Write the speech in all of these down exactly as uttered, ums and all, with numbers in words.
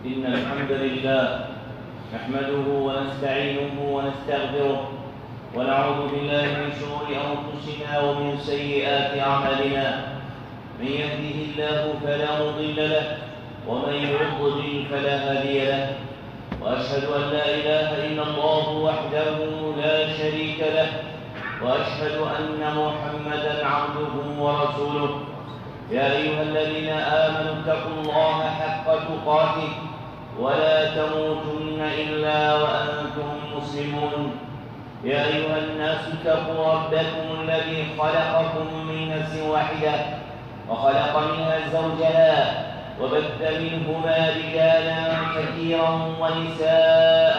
إن الحمد لله نحمده ونستعينه ونستغفره ونعوذ بالله من شرور أنفسنا ومن سيئات أعمالنا. من يهده الله فلا مضل له ومن يضلل فلا هادي له، وأشهد أن لا إله إلا الله وحده لا شريك له، وأشهد أن محمدًا عبده ورسوله. يا أيها الذين آمنوا اتقوا الله حق تقاته ولا تموتن إلا وأنتم مسلمون. يا أيها الناس اتقوا ربكم الذي خلقكم من نفس واحدة وخلق منها زوجها وبث منهما رجالا كثيرا ونساء،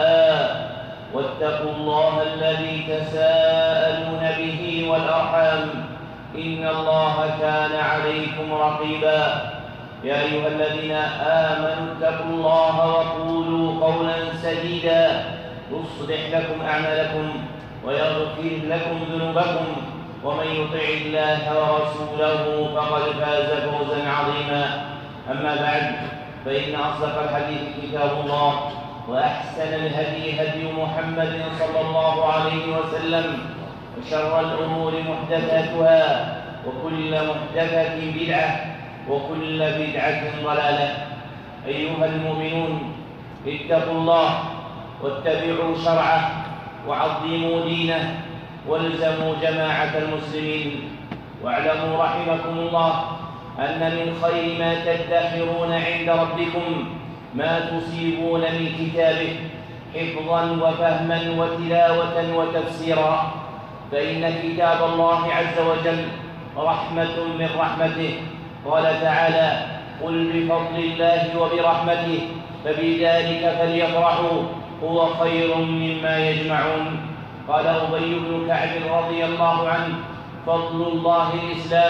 واتقوا الله الذي تساءلون به والأرحام إن الله كان عليكم رقيبا. يا أيها الذين آمنوا اتقوا الله وقولوا قولا سديدا يصلح لكم أعمالكم ويغفر لكم ذنوبكم، ومن يطع الله ورسوله فقد فاز فوزا عظيما. أما بعد، فإن أصدق الحديث كتاب الله، وأحسن الهدي هدي محمد صلى الله عليه وسلم، وشر الأمور محدثاتها، وكل محدثة بدعة، وكل بدعة ضلالة. أيها المؤمنون، اتقوا الله واتبعوا شرعه وعظموا دينه والزموا جماعة المسلمين. واعلموا رحمكم الله أن من خير ما تدخرون عند ربكم ما تصيبون من كتابه حفظا وفهما وتلاوة وتفسيرا، فإن كتاب الله عز وجل رحمة من رحمته. قال تعالى: قل بفضل الله وبرحمته فبذلك فليفرحوا هو خير مما يجمعون. قال أبي بن كعب رضي الله عنه: فضل الله الإسلام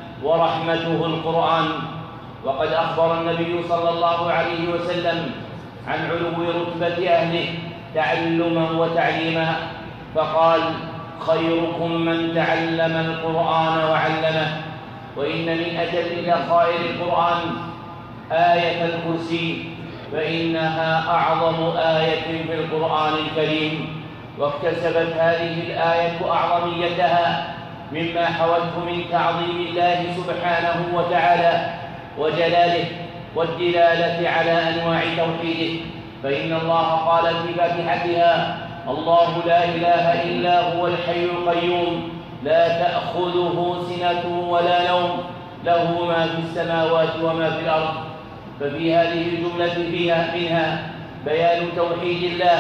ورحمته القرآن. وقد أخبر النبي صلى الله عليه وسلم عن علو رتبة أهله تعلما وتعليما، فقال: خيركم من تعلم القرآن وعلمه. وإن من أجل خائر القرآن آية الكرسي، فإنها أعظم آية في القرآن الكريم، واكتسبت هذه الآية أعظميتها مما حوته من تعظيم الله سبحانه وتعالى وجلاله والدلالة على أنواع توحيده. فإن الله قال في فاتحتها: الله لا إله إلا هو الحي القيوم لا تأخذه سنة ولا نوم له ما في السماوات وما في الأرض. ففي هذه الجملة فيها منها بيان توحيد الله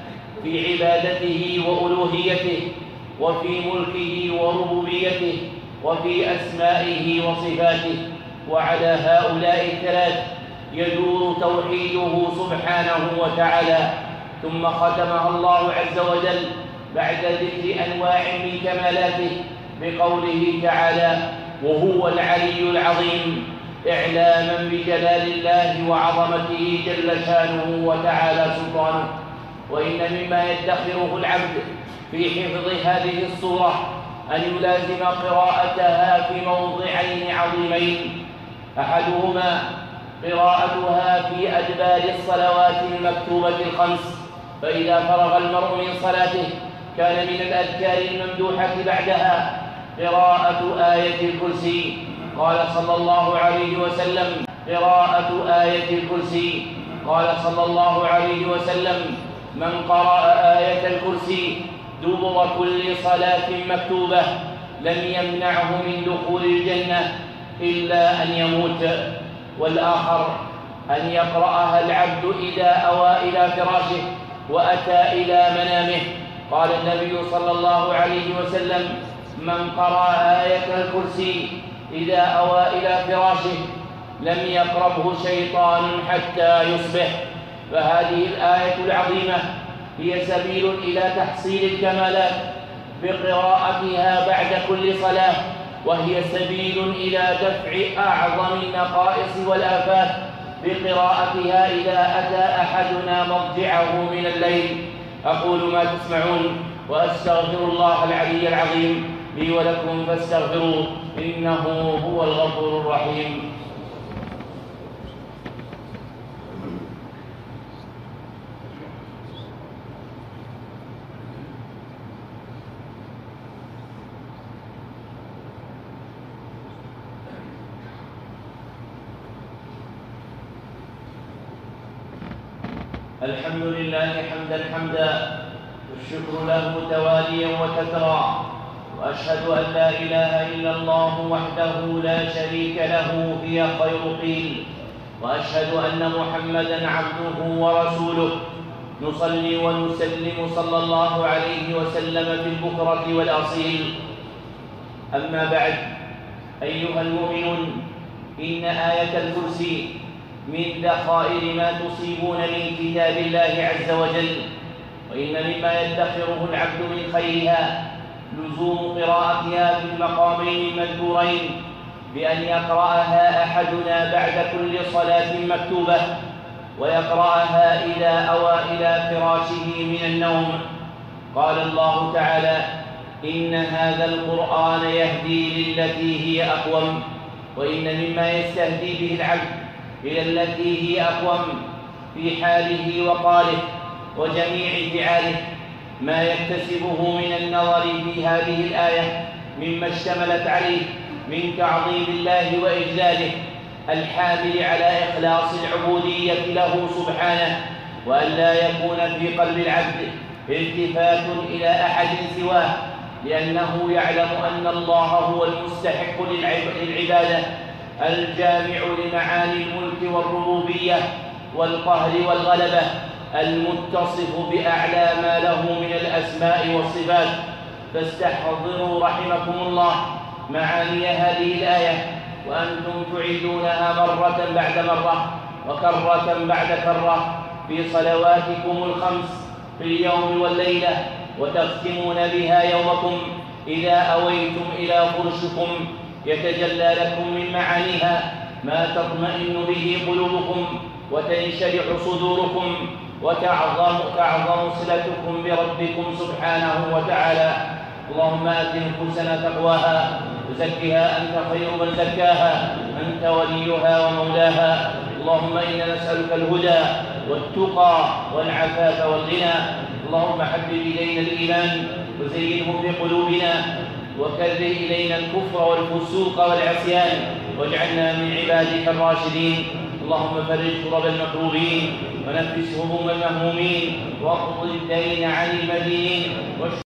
في عبادته وألوهيته، وفي ملكه وربوبيته، وفي أسمائه وصفاته. وعلى هؤلاء الثلاث يدور توحيده سبحانه وتعالى. ثم ختمها الله عز وجل بعد ذكر أنواع من كمالاته بقوله تعالى: وهو العلي العظيم، إعلاما بجلال الله وعظمته جل شانه وتعالى سلطانه. وإن مما يدخره العبد في حفظ هذه الصورة أن يلازم قراءتها في موضعين عظيمين: أحدهما قراءتها في أدبار الصلوات المكتوبة الخمس، فإذا فرغ المرء من صلاته كان من الأذكار الممدوحة بعدها قراءة آية الكرسي. قال صلى الله عليه وسلم: قراءة آية الكرسي. قال صلى الله عليه وسلم: من قرأ آية الكرسي دبر كل صلاة مكتوبة لم يمنعه من دخول الجنة إلا أن يموت. والآخر أن يقرأها العبد إذا أوى إلى فراشه وأتى إلى منامه. قال النبي صلى الله عليه وسلم: من قرأ آية الكرسي إذا أوى إلى فراشه لم يقربه شيطان حتى يصبح. فهذه الآية العظيمة هي سبيل إلى تحصيل الكمالات بقراءتها بعد كل صلاة، وهي سبيل إلى دفع أعظم النقائص والآفات بقراءتها إذا أتى أحدنا مضجعه من الليل. أقول ما تسمعون وأستغفر الله العلي العظيم لي ولكم فاستغفروه إنه هو الغفور الرحيم. الحمد لله حمدا حمدا والشكر له تواليا وكثرا، وأشهد أن لا إله إلا الله وحده لا شريك له هي خير قيل، وأشهد أن محمدًا عبده ورسوله، نصلي ونسلم صلى الله عليه وسلم في البكرة والأصيل. أما بعد، أيها المؤمنون، إن آية الكرسي من ذخائر ما تصيبون من كتاب الله عز وجل، وإن مما يدخره العبد من خيرها لزوم قراءتها في المقامين المذكورين، بأن يقرأها أحدنا بعد كل صلاة مكتوبة، ويقرأها إذا أوى إلى فراشه من النوم. قال الله تعالى: إن هذا القرآن يهدي للتي هي أقوم. وإن مما يستهدي به العبد إلى التي هي أقوم في حاله وقاله وجميع فعاله ما يكتسبه من النظر في هذه الآية مما اشتملت عليه من تعظيم الله وإجلاله الحامل على إخلاص العبودية له سبحانه، وأن لا يكون في قلب العبد التفات إلى أحد سواه، لأنه يعلم أن الله هو المستحق للعبادة الجامع لمعاني الملك والربوبية والقهر والغلبة، المتصف بأعلى ما له من الأسماء والصفات. فاستحضروا رحمكم الله معاني هذه الآية وأنتم تعيدونها مرة بعد مرة وكرة بعد كرة في صلواتكم الخمس في اليوم والليلة، وتختمون بها يومكم إذا أويتم إلى فرشكم، يتجلى لكم من معانيها ما تطمئن به قلوبكم وتنشرح صدوركم وتعظم تعظم صلتكم بربكم سبحانه وتعالى. اللهم آت نفوسنا تقواها وزكها أنت خير من زكاها، أنت وليها ومولاها. اللهم إنا نسألك الهدى والتقى والعفاف والغنى. اللهم حبب إلينا الإيمان وزينه في قلوبنا، وكره إلينا الكفر والفسوق والعصيان، واجعلنا من عبادك الراشدين. اللهم فرج كرب المكروبين ونفس هموم المهمومين واقض الدين عن المدينين.